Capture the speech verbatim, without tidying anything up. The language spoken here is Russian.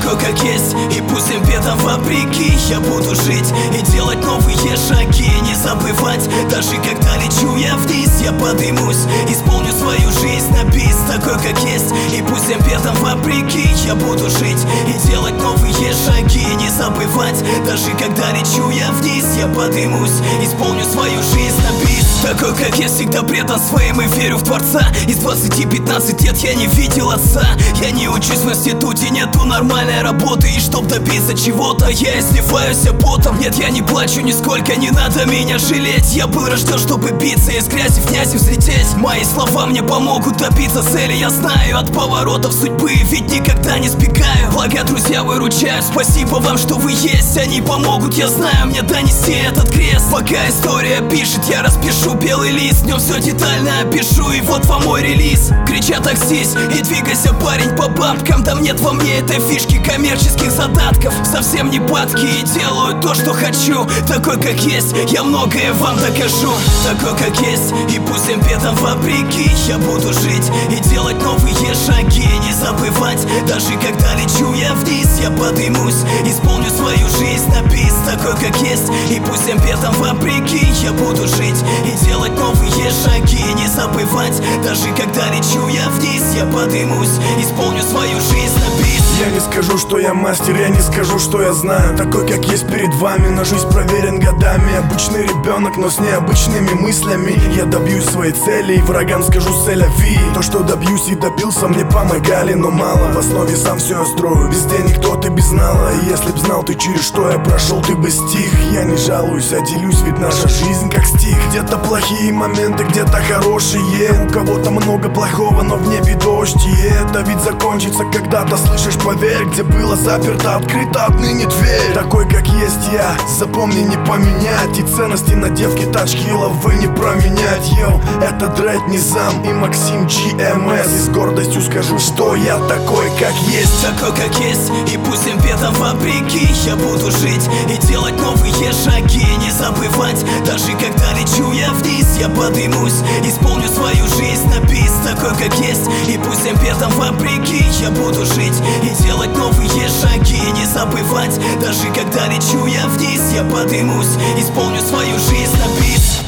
такой как есть, и пусть всем бедам вопреки. Я буду жить и делать новые шаги, не забывать, даже когда лечу я вниз. Я подымусь, исполню свою жизнь на бис, такой как есть, и пусть всем бедам вопреки. Я буду жить и делать новые шаги, не забывать, даже когда лечу я вниз. Я подымусь, исполню свою жизнь на бис. Такой как я, всегда предан своим и верю в Творца. Из двадцати пятнадцати лет я не видел отца. Я не учусь в институте, нету нормальной работы. И чтоб добиться чего-то, я изливаюсь потом. Нет, я не плачу нисколько, не надо меня жалеть. Я был рожден, чтобы биться, из грязи в князи взлететь. Мои слова мне помогут добиться цели. Я знаю от поворотов судьбы, ведь никогда не сбегаю. Благо друзья выручают, спасибо вам, что вы есть. Они помогут, я знаю, мне донести этот крест. Пока история пишет, я распишу белый лист. В нем все детально опишу, и вот вам мой релиз. Крича таксист, и двигайся, парень, по бабкам. Там нет во мне этой фишки коммерческих задатков. Совсем не падки и делаю то, что хочу. Такой как есть, я многое вам докажу. Такой как есть, и пусть всем бедам вопреки. Я буду жить и делать новые шаги, не забывать, даже когда лечу я вниз. Я подымусь, исполню свою жизнь на бис, такой как есть, и пусть всем бедам вопреки. Я буду жить и делать новые шаги, не забывать, даже когда лечу я вниз. Я подымусь, исполню свою жизнь на бис. Я не скажу, что я мастер, я не скажу, что я знаю. Такой как есть перед вами, на жизнь проверен годами. Обычный ребенок, но с необычными мыслями. Я добьюсь своей цели и врагам скажу селяви. То, что добьюсь и добился, мне помогали, но мало. В основе сам все я строю, без денег кто ты без знала. И если б знал ты, через что я прошел, ты бы стих. Я не жалуюсь, а делюсь, ведь наша жизнь как стих. Где-то плохие моменты, где-то хорошие. У кого-то много плохого, но в небе дождь. И это ведь закончится когда-то, слышишь? Поверь, где было заперто, открыто отныне дверь. Такой как есть я, запомни, не поменять. И ценности на девки, тачки и лавы не променять. Йоу, это Дрейд, Низам и Максим джи эм эс. И с гордостью скажу, что я такой как есть. Такой как есть, и пусть всем бедам вопреки. Я буду жить и делать новые шаги, не забывать, даже когда лечу я вниз. Я подымусь, исполню свою жизнь на бис, такой как есть, и пусть всем бедам вопреки. Я буду жить и делать новые шаги, не забывать, даже когда лечу я вниз. Я подымусь, исполню свою жизнь на бис.